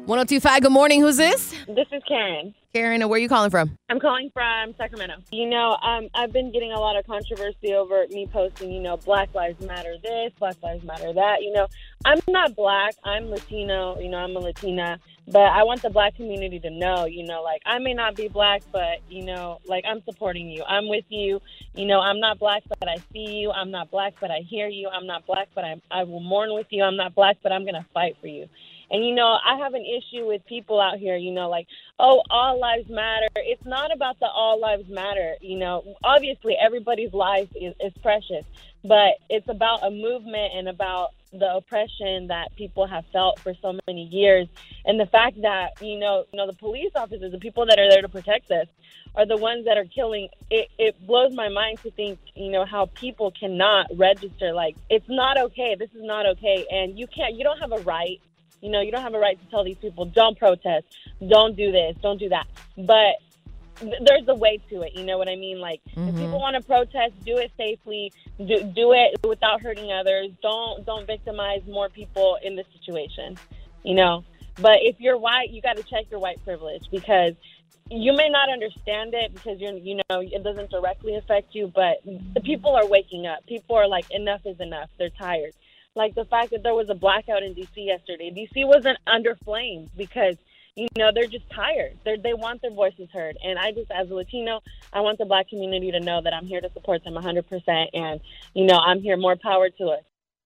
1025, good morning. Who's this? This is Karen. Karen, and where are you calling from? I'm calling from Sacramento. I've been getting a lot of controversy over me posting, Black Lives Matter this, Black Lives Matter that. I'm not Black. I'm Latino. I'm a Latina. But I want the Black community to know, I may not be Black, but, I'm supporting you. I'm with you. I'm not Black, but I see you. I'm not Black, but I hear you. I'm not Black, but I will mourn with you. I'm not Black, but I'm going to fight for you. And, I have an issue with people out here, all lives matter. It's not about the all lives matter. Obviously everybody's life is precious, but it's about a movement and about the oppression that people have felt for so many years. And the fact that, the police officers, the people that are there to protect us, are the ones that are killing. It blows my mind to think, how people cannot register. Like, it's not okay. This is not okay. And you don't have a right. You don't have a right to tell these people, don't protest, don't do this, don't do that. But there's a way to it, you know what I mean? Like, if people want to protest, do it safely, do it without hurting others. Don't victimize more people in this situation, But if you're white, you got to check your white privilege, because you may not understand it because it doesn't directly affect you, but the people are waking up. People are like, enough is enough. They're tired. Like the fact that there was a blackout in D.C. yesterday. D.C. wasn't under flames because, they're just tired. They want their voices heard. And I just, as a Latino, I want the Black community to know that I'm here to support them 100%. And, I'm here. More power to us.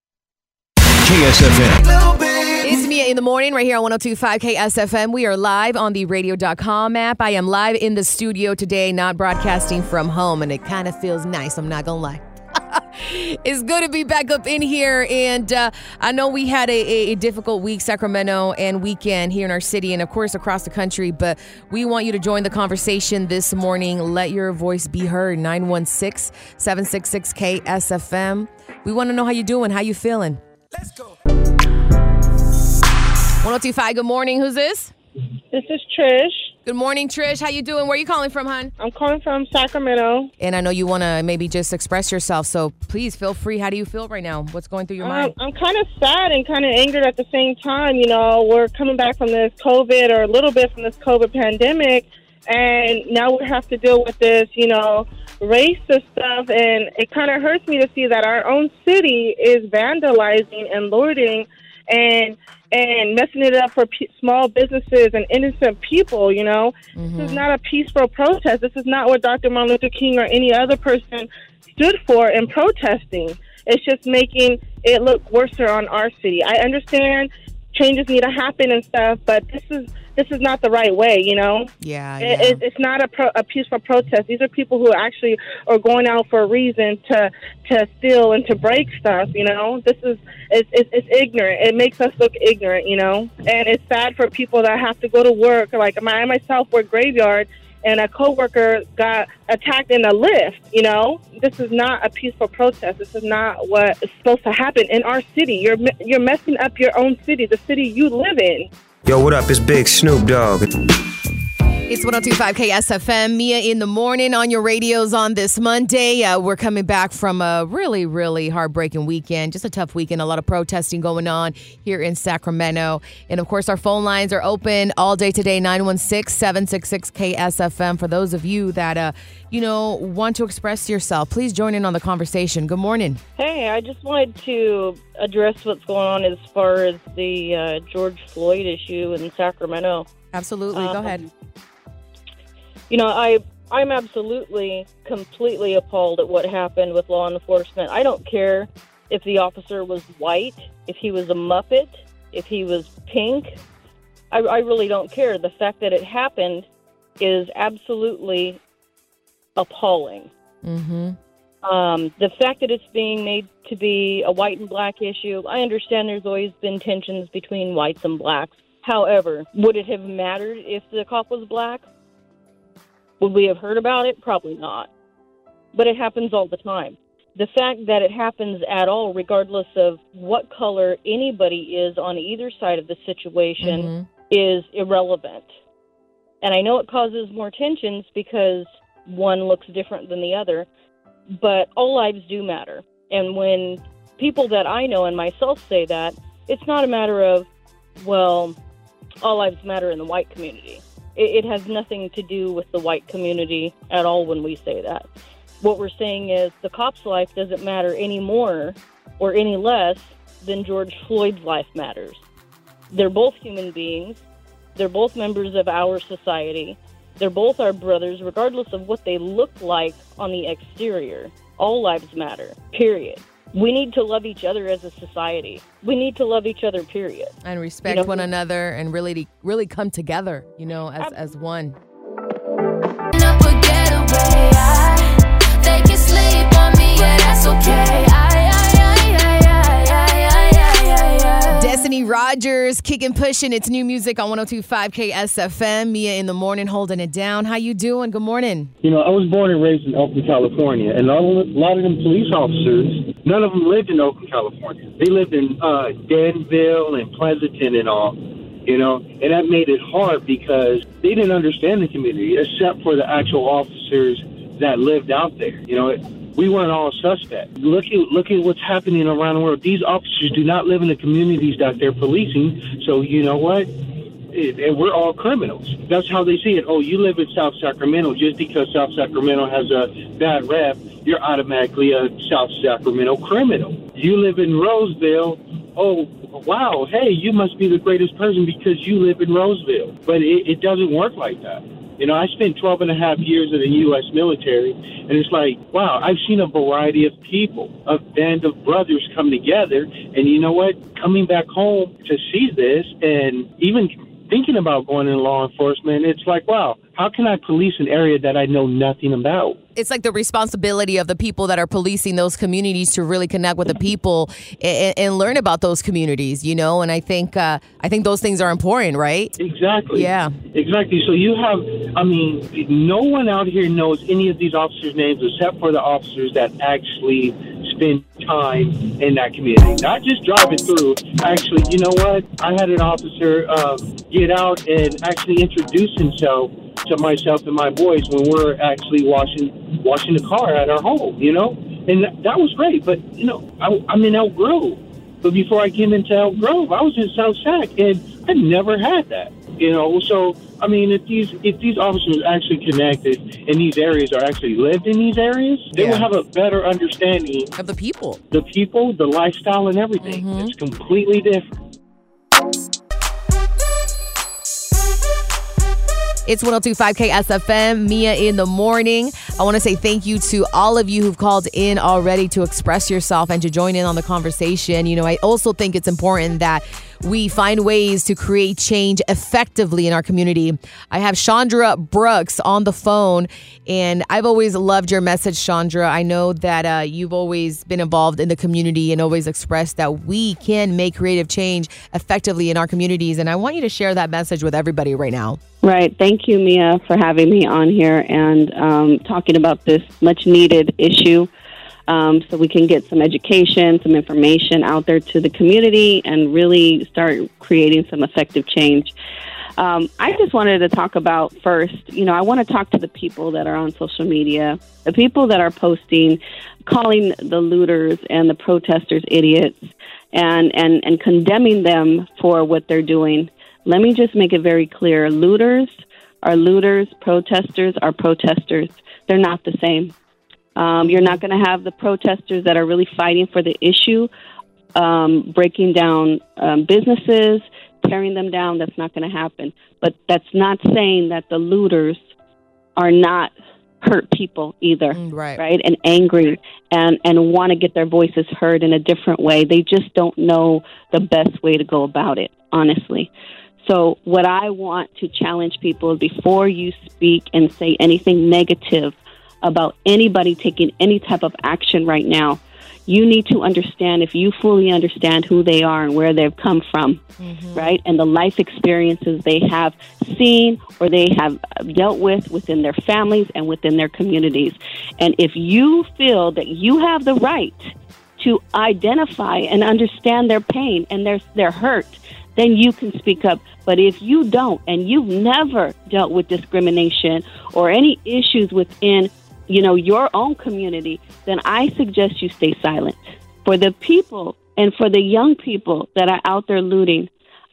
KSFM. It's Mia in the morning right here on 1025 KSFM. We are live on the radio.com app. I am live in the studio today, not broadcasting from home. And it kind of feels nice. I'm not going to lie. It's good to be back up in here, and I know we had a difficult week, Sacramento, and weekend here in our city, and of course across the country, but we want you to join the conversation this morning. Let your voice be heard. 916-766-KSFM. We want to know how you doing, how you feeling. Let's go. 1025, good morning. Who's this? This is Trish. Good morning, Trish. How you doing? Where are you calling from, hon? I'm calling from Sacramento. And I know you want to maybe just express yourself, so please feel free. How do you feel right now? What's going through your mind? I'm kind of sad and kind of angered at the same time. We're coming back from this COVID, or a little bit from this COVID pandemic, and now we have to deal with this, racist stuff, and it kind of hurts me to see that our own city is vandalizing and looting and messing it up for small businesses and innocent people, This is not a peaceful protest. This is not what Dr. Martin Luther King or any other person stood for in protesting. It's just making it look worse on our city. I understand changes need to happen and stuff, but this is not the right way, Yeah. It's not a peaceful protest. These are people who actually are going out for a reason to steal and to break stuff, It's ignorant. It makes us look ignorant, And it's sad for people that have to go to work. Like I myself work graveyard, and a coworker got attacked in a lift, This is not a peaceful protest. This is not what is supposed to happen in our city. You're messing up your own city, the city you live in. Yo, what up? It's Big Snoop Dogg. It's 1025 KSFM, Mia in the morning on your radios on this Monday. We're coming back from a really, really heartbreaking weekend. Just a tough weekend. A lot of protesting going on here in Sacramento. And, of course, our phone lines are open all day today, 916-766-KSFM. For those of you that, want to express yourself, please join in on the conversation. Good morning. Hey, I just wanted to address what's going on as far as the George Floyd issue in Sacramento. Absolutely. Go ahead. I'm absolutely, completely appalled at what happened with law enforcement. I don't care if the officer was white, if he was a Muppet, if he was pink. I really don't care. The fact that it happened is absolutely appalling. The fact that it's being made to be a white and black issue, I understand there's always been tensions between whites and blacks. However, would it have mattered if the cop was black? Would we have heard about it? Probably not. But it happens all the time. The fact that it happens at all, regardless of what color anybody is on either side of the situation, is irrelevant. And I know it causes more tensions because one looks different than the other, but all lives do matter. And when people that I know and myself say that, it's not a matter of, well, all lives matter in the white community. It has nothing to do with the white community at all when we say that. What we're saying is the cop's life doesn't matter any more or any less than George Floyd's life matters. They're both human beings. They're both members of our society. They're both our brothers, regardless of what they look like on the exterior. All lives matter, period. We need to love each other as a society. We need to love each other, period. And respect one another and really come together, as one. They can sleep on me, yeah, that's okay. Destiny Rogers, kicking, pushing. It's new music on 102.5 KSFM. Mia in the morning, holding it down. How you doing? Good morning. I was born and raised in Oakland, California, and a lot of them police officers, none of them lived in Oakland, California. They lived in Danville and Pleasanton and all, and that made it hard because they didn't understand the community except for the actual officers that lived out there. We weren't all suspect. Look at what's happening around the world. These officers do not live in the communities that they're policing. So you know what? We're all criminals. That's how they see it. Oh, you live in South Sacramento. Just because South Sacramento has a bad rep, you're automatically a South Sacramento criminal. You live in Roseville. Oh, wow. Hey, you must be the greatest person because you live in Roseville. But it doesn't work like that. I spent 12 and a half years in the U.S. military, and it's like, wow, I've seen a variety of people, a band of brothers come together, and you know what? Coming back home to see this and even thinking about going in law enforcement, it's like, wow, how can I police an area that I know nothing about? It's like the responsibility of the people that are policing those communities to really connect with the people and learn about those communities, and I think those things are important, right? Exactly. Yeah. Exactly. So you have, no one out here knows any of these officers' names except for the officers that actually spend time in that community. Not just driving through. Actually, you know what? I had an officer get out and actually introduce himself to myself and my boys when we're actually washing the car at our home, and that was great. But I'm in Elk Grove, but before I came into Elk Grove, I was in South Sac, and I never had that, So if these officers actually connected in these areas or actually lived in these areas, they will have a better understanding of the people, the lifestyle, and everything. Mm-hmm. It's completely different. It's 102.5 KSFM, Mia in the morning. I want to say thank you to all of you who've called in already to express yourself and to join in on the conversation. I also think it's important that we find ways to create change effectively in our community. I have Chandra Brooks on the phone, and I've always loved your message, Chandra. I know that you've always been involved in the community and always expressed that we can make creative change effectively in our communities, and I want you to share that message with everybody right now. Right. Thank you, Mia, for having me on here and talking about this much-needed issue. So we can get some education, some information out there to the community and really start creating some effective change. I just wanted to talk about first, I want to talk to the people that are on social media, the people that are posting, calling the looters and the protesters idiots and condemning them for what they're doing. Let me just make it very clear. Looters are looters. Protesters are protesters. They're not the same. You're not going to have the protesters that are really fighting for the issue, breaking down businesses, tearing them down. That's not going to happen. But that's not saying that the looters are not hurt people either, right? And angry and want to get their voices heard in a different way. They just don't know the best way to go about it, honestly. So what I want to challenge people is before you speak and say anything negative about anybody taking any type of action right now, you need to understand, if you fully understand who they are and where they've come from, right? And the life experiences they have seen or they have dealt with within their families and within their communities. And if you feel that you have the right to identify and understand their pain and their hurt, then you can speak up. But if you don't, and you've never dealt with discrimination or any issues within, your own community, then I suggest you stay silent. For the people and for the young people that are out there looting,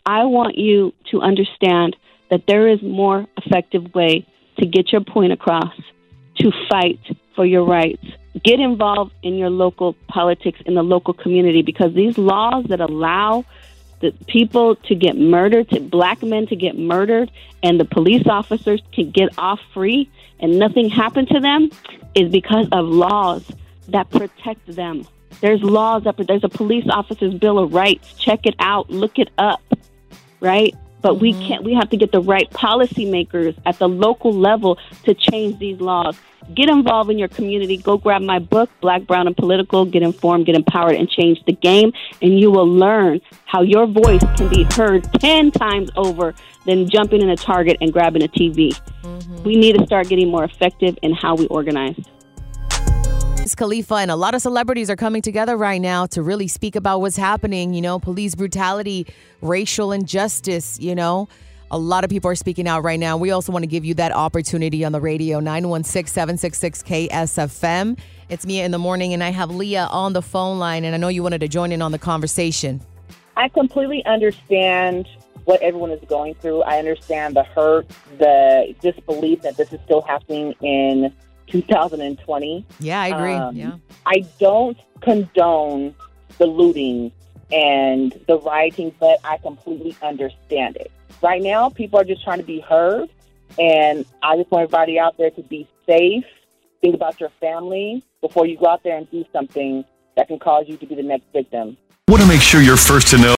I want you to understand that there is more effective way to get your point across, to fight for your rights. Get involved in your local politics, in the local community, because these laws that allow the people to get murdered, to black men to get murdered, and the police officers to get off free and nothing happened to them is because of laws that protect them. There's laws there's a police officer's Bill of Rights. Check it out. Look it up. Right? But we have to get the right policymakers at the local level to change these laws. Get involved in your community. Go grab my book, Black, Brown, and Political. Get informed, get empowered, and change the game. And you will learn how your voice can be heard 10 times over than jumping in a Target and grabbing a TV. We need to start getting more effective in how we organize. It's Khalifa, and a lot of celebrities are coming together right now to really speak about what's happening, police brutality, racial injustice, A lot of people are speaking out right now. We also want to give you that opportunity on the radio, 916-766-KSFM. It's Mia in the morning, and I have Leah on the phone line, and I know you wanted to join in on the conversation. I completely understand what everyone is going through. I understand the hurt, the disbelief that this is still happening in 2020. Yeah, I agree. I don't condone the looting and the rioting, but I completely understand it. Right now, people are just trying to be heard, and I just want everybody out there to be safe. Think about your family before you go out there and do something that can cause you to be the next victim. Want to make sure you're first to know